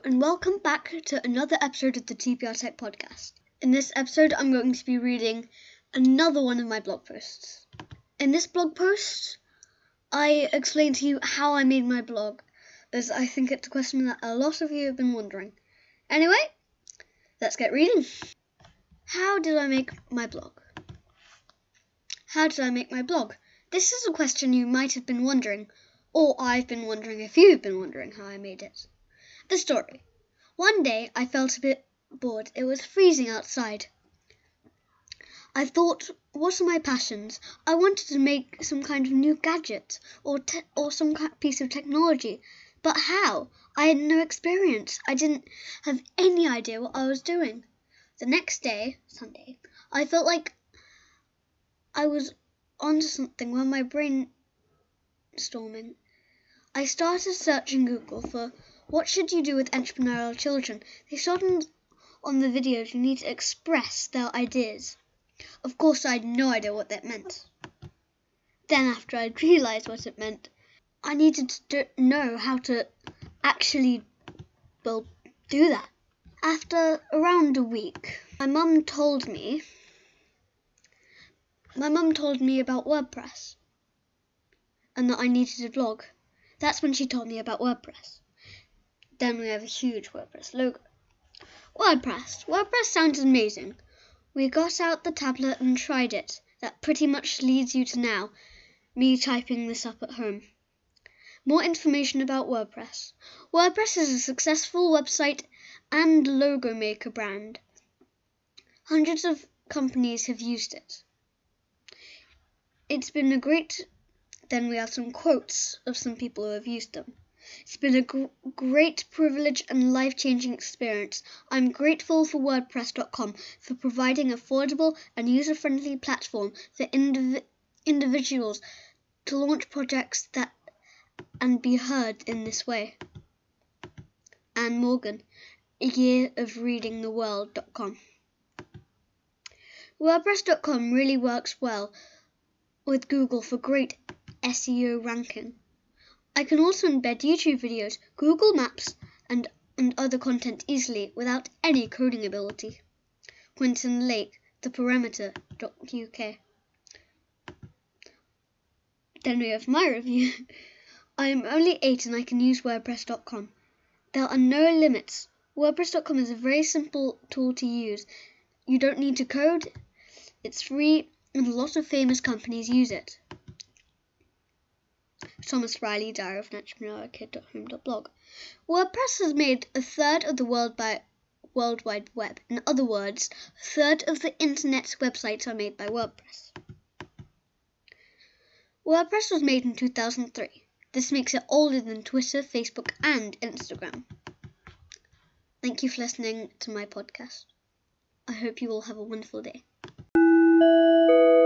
and welcome back to another episode of the TPR Tech Podcast. In this episode, I'm going to be reading another one of my blog posts. In this blog post, I explain to you how I made my blog, as I think it's a question that a lot of you have been wondering. Anyway, let's get reading. How did I make my blog? How did I make my blog? This is a question you might have been wondering, or I've been wondering if you've been wondering how I made it. The story. One day I felt a bit bored. It was freezing outside. I thought, what are my passions? I wanted to make some kind of new gadget or some piece of technology. But how? I had no experience. I didn't have any idea what I was doing. The next day, Sunday, I felt like I was onto something when my brainstorming. I started searching Google for what should you do with entrepreneurial children. They showed on the videos you need to express their ideas. Of course, I had no idea what that meant. Then after I realised what it meant, I needed to know how to actually, do that. After around a week, my mum told me about WordPress and that I needed a blog. That's when she told me about WordPress. Then we have a huge WordPress logo. WordPress sounded amazing. We got out the tablet and tried it. That pretty much leads you to now, me typing this up at home. More information about WordPress. WordPress is a successful website and logo maker brand. Hundreds of companies have used it. It's been a great... Then we have some quotes of some people who have used them. It's been a great privilege and life-changing experience. I'm grateful for WordPress.com for providing an affordable and user-friendly platform for individuals to launch projects and be heard in this way. Anne Morgan, A Year of Reading the World.com. WordPress.com really works well with Google for great SEO ranking. I can also embed YouTube videos, Google Maps, and other content easily without any coding ability. Quentin Lake, theparameter.uk. Then we have my review. I am only 8 and I can use WordPress.com. There are no limits. WordPress.com is a very simple tool to use. You don't need to code. It's free and a lot of famous companies use it. Thomas Riley, Diary of an Entrepreneur, kid.home.blog. WordPress has made a third of the World Wide Web. In other words, a third of the internet's websites are made by WordPress. WordPress was made in 2003. This makes it older than Twitter, Facebook, and Instagram. Thank you for listening to my podcast. I hope you all have a wonderful day.